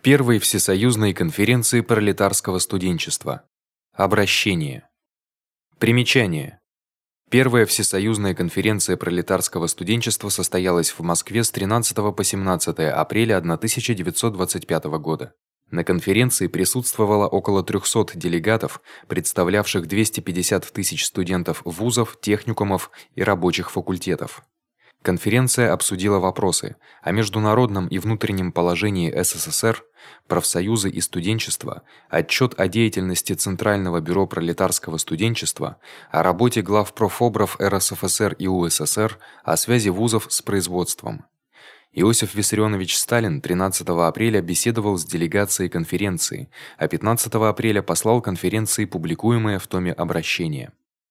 Первой всесоюзной конференции пролетарского студенчества. Обращение. Примечание. Первая всесоюзная конференция пролетарского студенчества состоялась в Москве с 13 по 17 апреля 1925 года. На конференции присутствовало около 300 делегатов, представлявших 250 тысяч студентов вузов, техникумов и рабочих факультетов. Конференция обсудила вопросы о международном и внутреннем положении СССР, профсоюзы и студенчество, отчёт о деятельности Центрального бюро пролетарского студенчества, о работе главпрофобров РСФСР и УССР, о связи вузов с производством. Иосиф Виссарионович Сталин 13 апреля беседовал с делегацией конференции, а 15 апреля послал конференции публикуемое в томе обращение.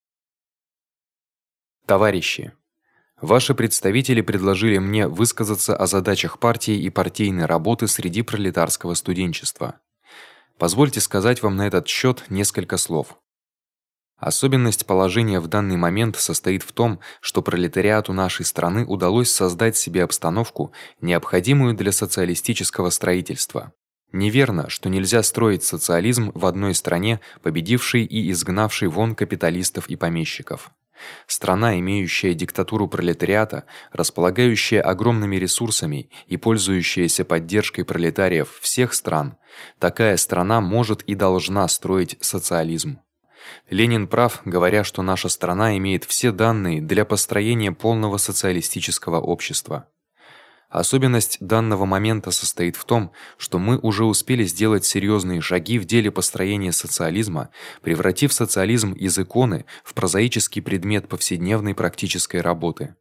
Товарищи, ваши представители предложили мне высказаться о задачах партии и партийной работы среди пролетарского студенчества. Позвольте сказать вам на этот счёт несколько слов. Особенность положения в данный момент состоит в том, что пролетариату нашей страны удалось создать себе обстановку, необходимую для социалистического строительства. Неверно, что нельзя строить социализм в одной стране, победившей и изгнавшей вон капиталистов и помещиков. Страна, имеющая диктатуру пролетариата, располагающая огромными ресурсами и пользующаяся поддержкой пролетариев всех стран, такая страна может и должна строить социализм. Ленин прав, говоря, что наша страна имеет все данные для построения полного социалистического общества. Особенность данного момента состоит в том, что мы уже успели сделать серьёзные шаги в деле построения социализма, превратив социализм из иконы в прозаический предмет повседневной практической работы.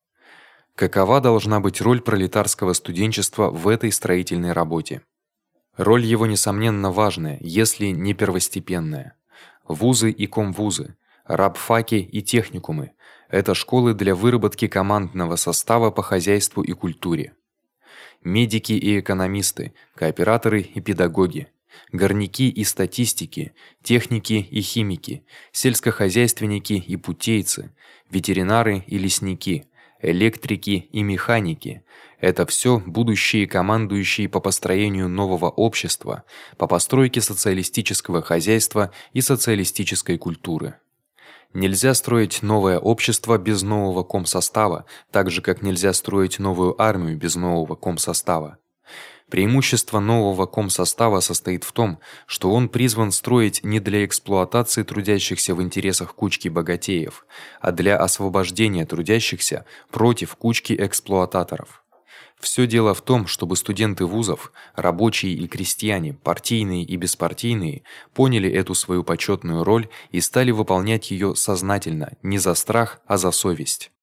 Какова должна быть роль пролетарского студенчества в этой строительной работе? Роль его несомненно важная, если не первостепенная. Вузы и комвузы, рабфаки и техникумы это школы для выработки командного состава по хозяйству и культуре. Медики и экономисты, кооператоры и педагоги, горняки и статистики, техники и химики, сельскохозяйственники и путейцы, ветеринары и лесники, электрики и механики это всё будущие командующие по построению нового общества, по постройке социалистического хозяйства и социалистической культуры. Нельзя строить новое общество без нового комсостава, так же как нельзя строить новую армию без нового комсостава. Преимущество нового комсостава состоит в том, что он призван строить не для эксплуатации трудящихся в интересах кучки богатеев, а для освобождения трудящихся против кучки эксплуататоров. Всё дело в том, чтобы студенты вузов, рабочие и крестьяне, партийные и беспартийные, поняли эту свою почётную роль и стали выполнять её сознательно, не за страх, а за совесть.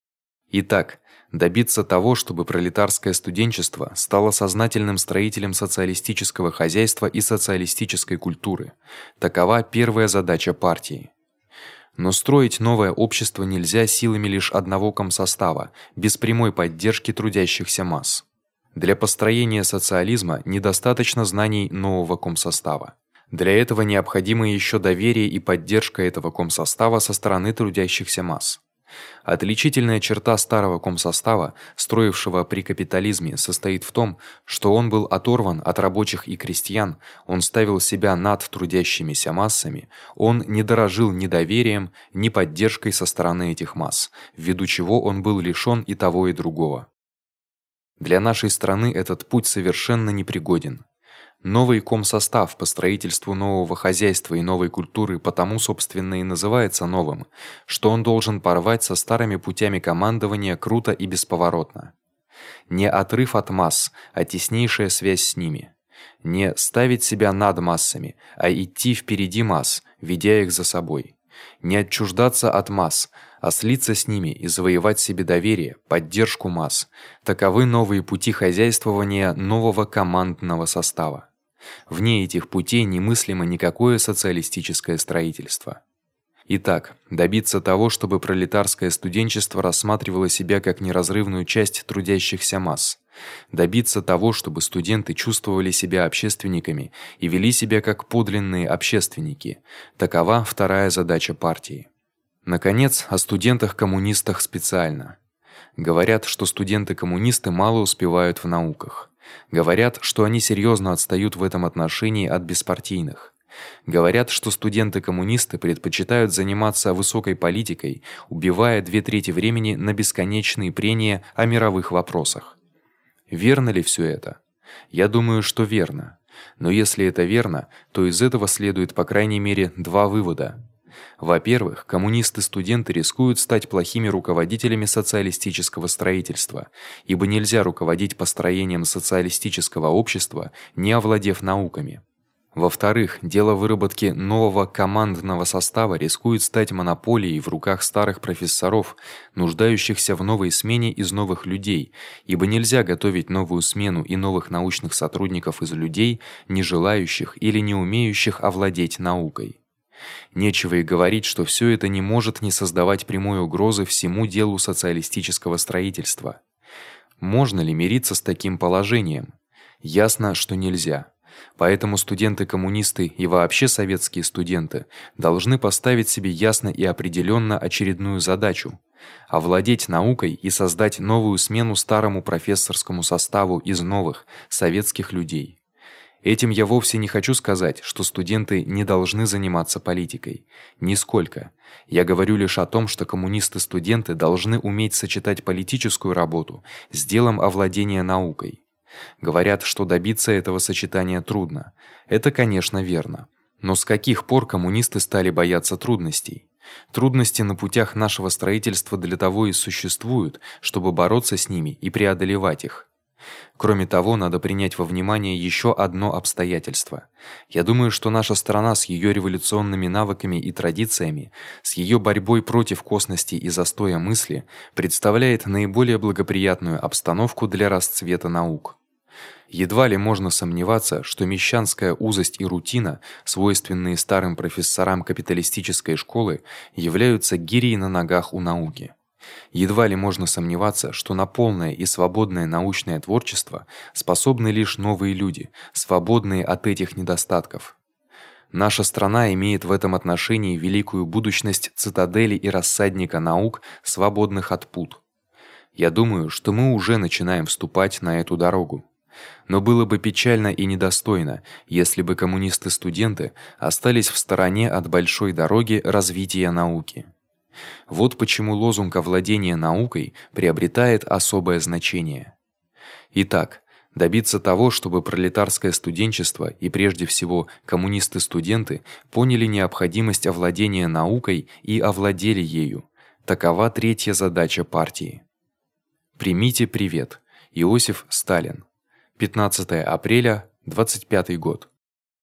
Итак, добиться того, чтобы пролетарское студенчество стало сознательным строителем социалистического хозяйства и социалистической культуры такова первая задача партии. Но строить новое общество нельзя силами лишь одного комсостава, без прямой поддержки трудящихся масс. Для построения социализма недостаточно знаний нового комсостава. Для этого необходимо ещё доверие и поддержка этого комсостава со стороны трудящихся масс. Отличительная черта старого комсостава, строившего при капитализме, состоит в том, что он был оторван от рабочих и крестьян, он ставил себя над трудящимися массами, он не дорожил ни доверием, ни поддержкой со стороны этих масс, ввиду чего он был лишён и того, и другого. Для нашей страны этот путь совершенно непригоден. Новый комсостав по строительству нового хозяйства и новой культуры потому собственно и называется новым, что он должен порвать со старыми путями командования круто и бесповоротно. Не отрыв от масс, а теснейшая связь с ними. Не ставить себя над массами, а идти впереди масс, ведя их за собой. Не отчуждаться от масс, а слиться с ними и завоевать себе доверие, поддержку масс. Таковы новые пути хозяйствования нового командного состава. Вне этих путей немыслимо никакое социалистическое строительство. Итак, добиться того, чтобы пролетарское студенчество рассматривало себя как неразрывную часть трудящихся масс. Добиться того, чтобы студенты чувствовали себя общественниками и вели себя как подлинные общественники. Такова вторая задача партии. Наконец, о студентах-коммунистах специально. Говорят, что студенты-коммунисты мало успевают в науках. Говорят, что они серьёзно отстают в этом отношении от беспартийных. Говорят, что студенты-коммунисты предпочитают заниматься высокой политикой, убивая 2/3 времени на бесконечные прения о мировых вопросах. Верно ли всё это? Я думаю, что верно. Но если это верно, то из этого следует по крайней мере два вывода. Во-первых, коммунисты-студенты рискуют стать плохими руководителями социалистического строительства, ибо нельзя руководить построением социалистического общества, не овладев науками. Во-вторых, дело выработки нового командного состава рискует стать монополией в руках старых профессоров, нуждающихся в новой смене из новых людей, ибо нельзя готовить новую смену и новых научных сотрудников из людей, не желающих или не умеющих овладеть наукой. Нечего и говорить, что всё это не может не создавать прямой угрозы всему делу социалистического строительства. Можно ли мириться с таким положением? Ясно, что нельзя. Поэтому студенты-коммунисты и вообще советские студенты должны поставить себе ясно и определённо очередную задачу овладеть наукой и создать новую смену старому профессорскому составу из новых советских людей. Этим я вовсе не хочу сказать, что студенты не должны заниматься политикой. Нисколько. Я говорю лишь о том, что коммунисты-студенты должны уметь сочетать политическую работу с делом овладения наукой. Говорят, что добиться этого сочетания трудно. Это, конечно, верно. Но с каких пор коммунисты стали бояться трудностей? Трудности на путях нашего строительства для того и существуют, чтобы бороться с ними и преодолевать их. Кроме того, надо принять во внимание ещё одно обстоятельство. Я думаю, что наша страна с её революционными навыками и традициями, с её борьбой против косности и застоя мысли, представляет наиболее благоприятную обстановку для расцвета наук. Едва ли можно сомневаться, что мещанская узость и рутина, свойственные старым профессорам капиталистической школы, являются гирей на ногах у науки. Едва ли можно сомневаться, что на полное и свободное научное творчество способны лишь новые люди, свободные от этих недостатков. Наша страна имеет в этом отношении великую будущность цитадели и рассадника наук, свободных от пут. Я думаю, что мы уже начинаем вступать на эту дорогу. Но было бы печально и недостойно, если бы коммунисты-студенты остались в стороне от большой дороги развития науки. Вот почему лозунг овладения наукой приобретает особое значение. Итак, добиться того, чтобы пролетарское студенчество и прежде всего коммунисты-студенты поняли необходимость овладения наукой и овладели ею. Такова третья задача партии. Примите привет. Иосиф Сталин. 15 апреля, 25 год.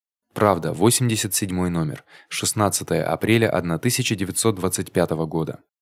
Правда, 87 номер. 16 апреля 1925 года.